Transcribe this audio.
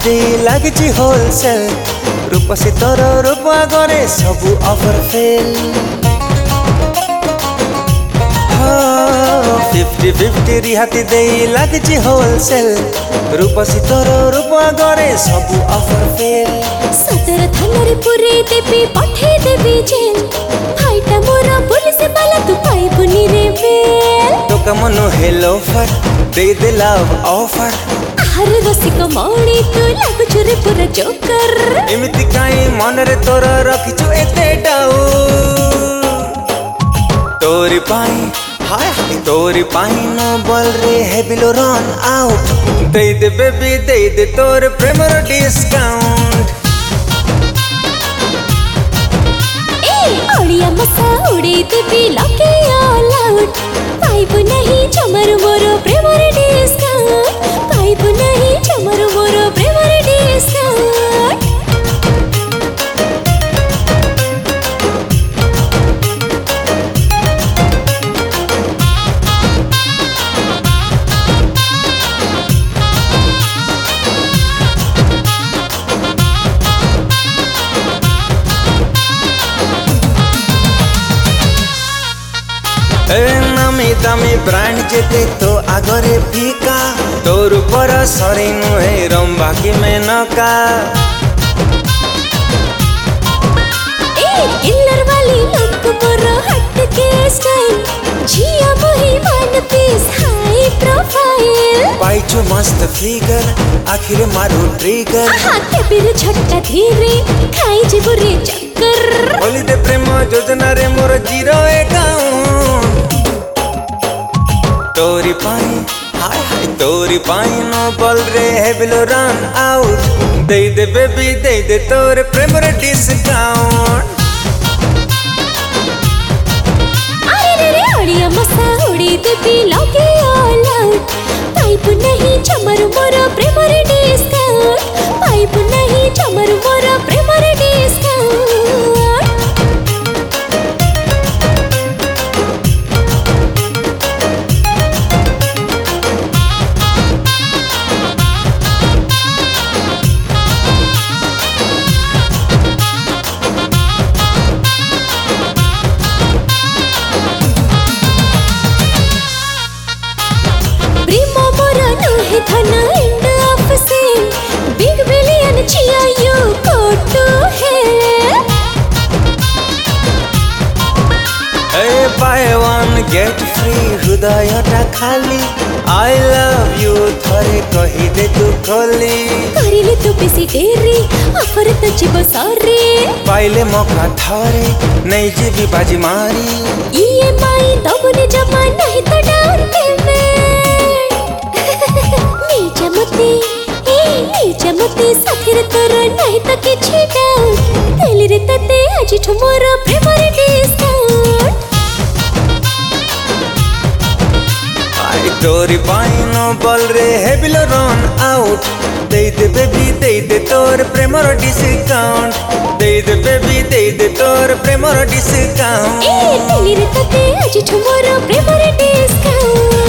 दे लागिची होलसेल रूप से तोर रूप आगरे सबू ऑफर फेल 50-50 रिहाती दे लागिची होलसेल रूप से तोर रूप आगरे सबू ऑफर फेल सदर थानारे पुरे देवी पठे देवी जेल भाईटा मोरा पुलिस बाला तू पाई बुनी रे बेल तो कमनो हेलो फर दे दे लव ऑफर हर रसिक मौणी तू लागु छुरे पुरा जोकर एमिति काई मन रे तोर रखिछु एते डाउ तोरी पाई हाय हाय तोरी पाई नो बोल रे हेबिलो रन आउट दे दे बेबी दे दे तोर प्रेम रो डिस्काउंट ओड़िया मसा उड़ी देवी लके ऑल आउट पाइबु नहीं चमर मोरो प्रेम रे डिस्काउंट पाइबु नहीं चमर मोरो प्रेम रे डिस्काउंट नामी दामी ब्रांड जेते तो आगरे फीका तोर ऊपर सरी नुहे रंबा की मेनका किलर वाली लुक मोरो हट के स्टाइल जिया मोही वन पीस हाई प्रोफाइल पाइचो मस्त फिगर आखिर मारो ट्रिगर हाथे बिर छट्टा धीरे खाई जे बुरे चक्कर बोली दे प्रेम योजना रे मोर जीरो अकाउंट तोरी पाई हाय हाय तोरी पाई नो बोल रे हेबिलो रन आउट दे दे बेबी दे दे तोर प्रेम रे डिस्काउंट अरे रे ओड़िया मसा उड़ी देवी लगे ऑल आउट पाइबु नहीं चमर मोरो प्रेम रे डिस्काउंट पाइबु नहीं चमर मोरो प्रेम रे डिस्काउंट धन end of sale big billion चिया you go to hell a buy one get free हृदयटा खाली आई लव यू थरे कही दे तू खोली करिले तू बेसी डेरी ऑफर तो जीव सॉरी पाइले मौका थरे नहीं जीवी बाजी मारी ईएमआई दबने जमा नहीं तो डाउन पेमेंट निजमती साथिर तोर नहीं तो किछि डाउट तेली रे तते आज मोर प्रेम रे डिस्काउंट आई तोरी पाई नो बोल रे हेबिलो रन आउट दे दे बेबी दे दे तोर प्रेम रो डिस्काउंट दे दे बेबी दे दे तोर प्रेम रो डिस्काउंट तेली रे तते आज मोर प्रेम रे डिस्काउंट